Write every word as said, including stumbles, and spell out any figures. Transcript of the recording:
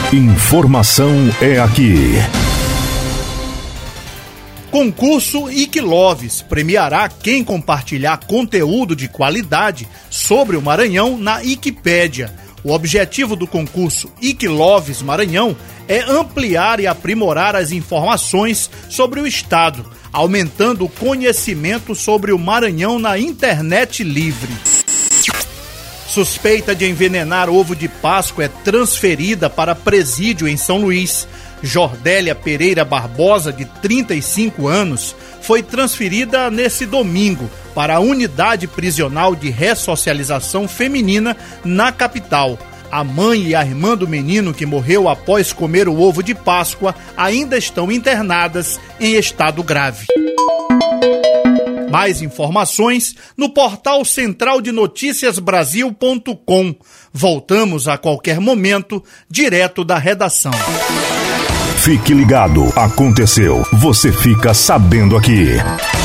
Informação é aqui. Concurso Icloves premiará quem compartilhar conteúdo de qualidade sobre o Maranhão na Wikipédia. O objetivo do concurso Icloves Maranhão é ampliar e aprimorar as informações sobre o estado, aumentando o conhecimento sobre o Maranhão na internet livre. Suspeita de envenenar ovo de Páscoa é transferida para presídio em São Luís. Jordélia Pereira Barbosa, de trinta e cinco anos, foi transferida nesse domingo para a unidade prisional de ressocialização feminina na capital. A mãe e a irmã do menino que morreu após comer o ovo de Páscoa ainda estão internadas em estado grave. Mais informações no portal central de notícias brasil ponto com. Voltamos a qualquer momento, direto da redação. Fique ligado, aconteceu, você fica sabendo aqui.